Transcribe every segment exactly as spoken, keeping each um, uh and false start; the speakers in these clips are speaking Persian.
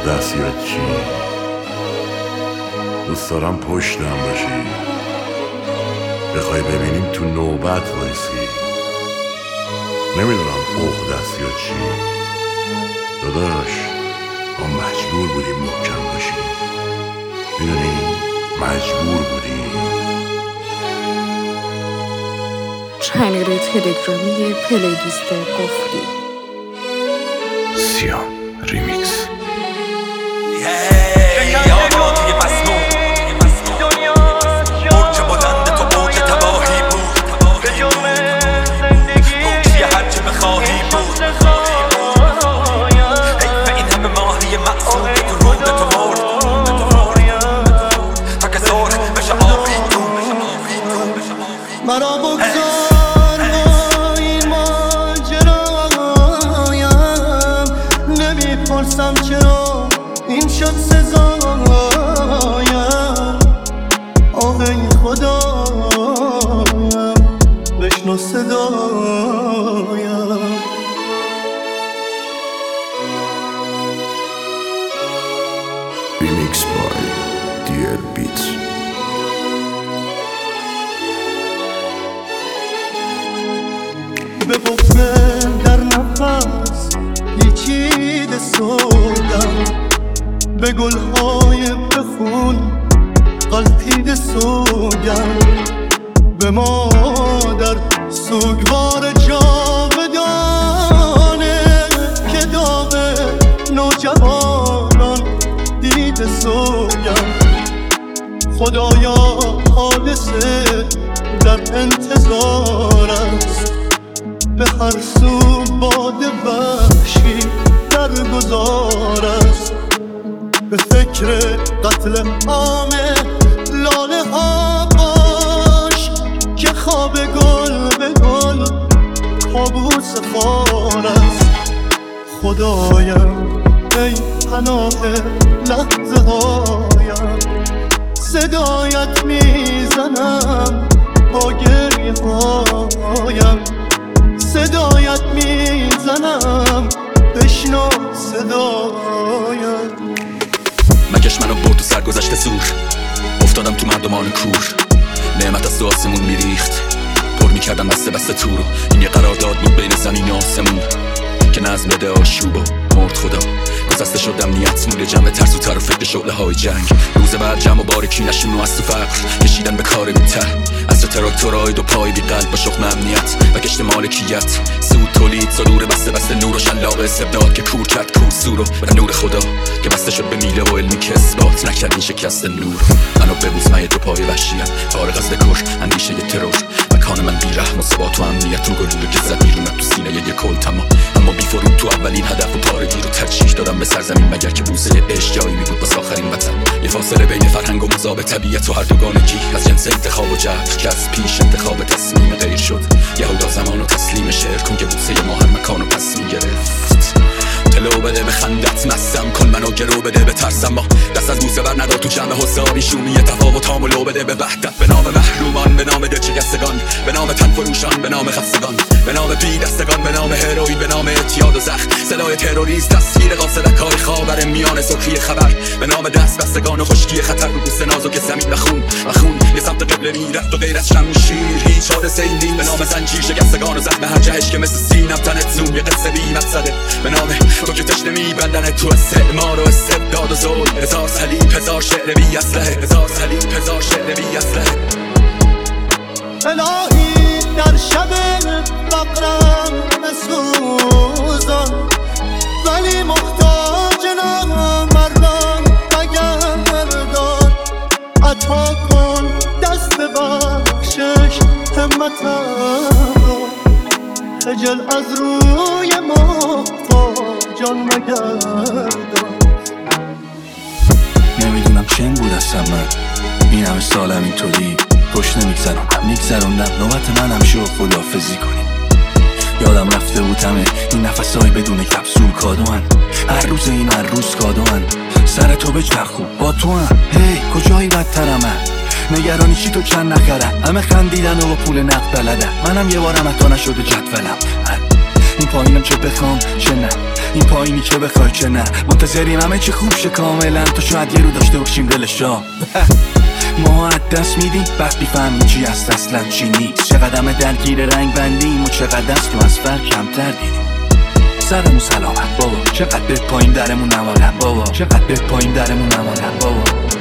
عقده است یا چی؟ دوست دارم پشتم باشی، بخوای ببینیم تو نوبت وایسی. نمیدونم عقده است یا چی داداش، ما مجبور بودیم محکم باشیم. میدونی مجبور بودیم. چنل تلگرامی پلیلیست قفلی سیام ریمیکس. مرا بگذار با این ماجرایم، نمیپرسم چرا این شد سزایم. آه ای خدایم بشنو صدایم. ریمیکس بای دیر بیت. به بغمه در نفس پیچیده سودم، به گلهای بخون قلپیده سوگم، به مادر سوگوار جاودانه که داغ نوجوانان دیده سوگم. خدایا حادثه در انتظار است، به هر سو باد وحشی در گذار است. به فکر قتل عام لاله ها باش که خواب گل به گل کابوس خار است. خدایم ای پناه لحظه هایم، صدایت میزنم با گریه هایم، صدایت میزنم بشنو صدایم. مگش منو برد و سرگذشت زور، افتادم تو مردمان کور. نعمت از تو آسمون میریخت، پر میکردم بسته بسته تو رو. این یه قرارداد بود بین زمین و آسمون که نظم بده آشوب و مرد خدا. گذسته شدم نیت موله جمع ترس و تر و فکر شعله های جنگ. روز بعد جمع و بارکی نشون و از تو فقر کشیدن به کار بی‌ته. از تو تراکتورهای دو پای بی قلب با شخم امنیت و گشت مالکیت. سود تولید صدور بسته بسته نور و شلاق استبداد که کور کرد کور سور و به نور خدا که بسته شد به میله و علمی که اثبات نکرد این شکست نور. منو ببوس من یه دو پای وحشیم، فارغ از دکور اندیشه یه ترور. مکان من بی رحم و ثبات و امنیت رو گلوله که زد بیرونم تو سینه یه کل تمام. اما بی فرود تو اولین هدف و پارگی رو ترجیح دادم به سرزمین، مگر که بوسه عشق جایی می بود واسه آخرین وطن. یه فاصله بین فرهنگ و مذاب طبیعت و هر دوگانگی، از جنس انتخاب و جبر که از پیش انتخاب تصمیم غیر شد. یهودا زمان و تسلیم شعر کن که بوسه ما هر مکان و پس می گرفت. تلو بده به خندت مستم کن منو گرو بده به ترسم، ما دست از بوسه بر نداد تو جمع حسابی شومی تفاوت هامو بده به وحدت. به نام محرومان، به نام دلشکستگان، به نام تن فروشان، به نام خستگان، به نام پی دستگان، به نام هروئین، به نام اعتیاد و زخم. صدای تروریست تصویر قاصدکای خاور میان سرخی خبر، به نام دست بستگان و خشکی خطر رو بوسه نازک زمین و خون و خون. یه سمت قبله میرفت و غیر از شمشیر هیچ حادثه این دین، به نام زنجیر شکستگان و زخم هر جهش که مثل سینم تنت زوم یه قصه بی مقصده. به نام تو که تشنه میبندن تو استعمار و استبداد و ظلم. هزار صلیب هزار شعر بی اسلحه، هزار صلیب هزار شعر بی اسلحه. الهی در شب فقرم بسوزان، ولی محتاج نامردان بگردان. عطا کن دست بخشش همتم رو، خجل از روی ما جان مگردان. نمیدونم چنگ بود هستم من این همه سالم اینطوری خوش نمیگذرم. میگذروندم نوبت منم شو خداحافظی کنیم. یادم رفته بود همه این نفسای بدون کپسول کادوان. هر روز این هر روز کادوان. سر تو بچرخ خوب با تو هم. هی کجایی بدترم من نگرانی چی تو چند نخرم. همه خندیدن و با پول نقد بلدن. منم یه بارم حتی نشده جدولم. این پایینم چه بخوام چه نه، این پایینی که بخوای که نه، منتظریم همه چی خوب شه کاملا، تا شاید یه رو داشته باشیم دلش را. ما از دست میدیم بعد بیفهمیم چی هست اصلا چی نیست، چقدر درگیر رنگ بندیم و چقدر است تو از فرق کمتر دیدیم. سرمون سلامت بابا، چقدر به پایین درمون نمارن بابا، چقدر به پایین درمون نمارن بابا.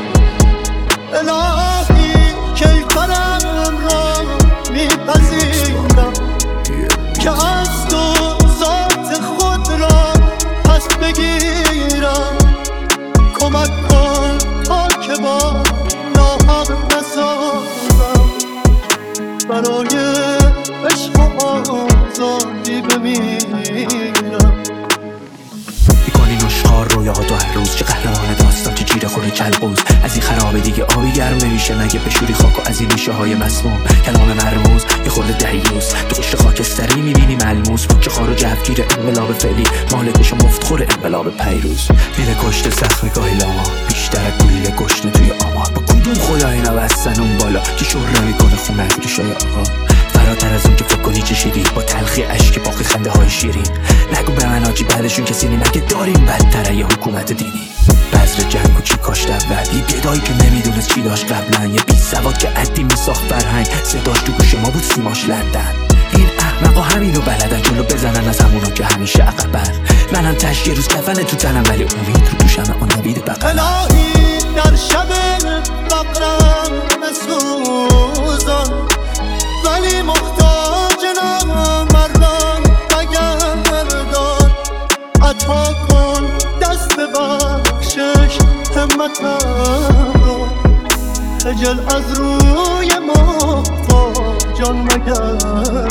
الهی کی کنم را میپذیرم که از تو ذات خود را پس بگیرم، کمک کن تا که با ناحق نسازم، برای عشق و آزادی بمیرم. میکنی نشخار رویاها تو هر روز، چه قهرمان داستان چه جیره خوره کلقوز. از این خرابه دیگه آبی گرم نمیشه مگه بشوری خاک و از این ریشه های مسموم. کلام مرموز یه خورده دیوز، تو قشر خاکستری میبینی ملموس. پوچه خار و جوگیر انقلاب فعلی، مالکش و مفتخور انقلاب پیروز. میره کشته زخم گاهی لاما، بیشتر گولیه گشنه توی آمار. با کدوم خدا اینا بستن اون بالا که شهره میکنه خونه ریشای آقا. فراتر از اون که فکر کنی چشیدی، با تلخی اشک باقی خنده های شیرین. نگو به من آجی بعدشون کسی نی، مگه داریم بدتره یه حکومت دینی. بذر جنگ و چی کاشت اول، یه گدایی که نمیدونست چی داشت قبلا، یه بی سواد که عدی میساخت فرهنگ، صداش تو گوش ما بود سیماش لندن. این احمقا همینو بلدن جلو بزنن از همونا که همیشه عقبن. منم تش یه روز کفنه تو تنم ولی امید رو دوشم اون نوید بقیه. الهی در شب فقرم بسوزان، ولی محتاج نامردان بگردان. عطا کن دست بخشش همتم رو، خجل از روی محتاجان مگردان.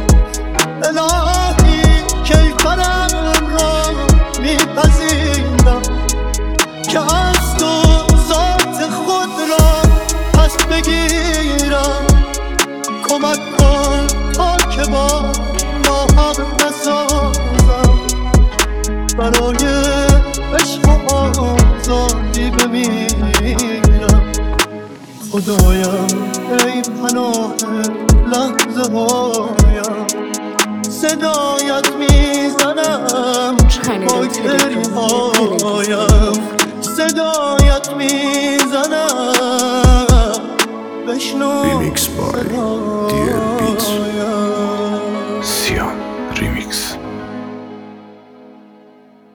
الهی کی کنم را میپذیرم که از تو ذات خود را پس بگیرم، کمک کن تا که با ناحق نسازم، برای عشق و آزادی بمیرم. خدایم ای پناه لحظه هایم، صدایت میزنم با گریه هایم، صدایت میزنم بشنو. Remix by دی ال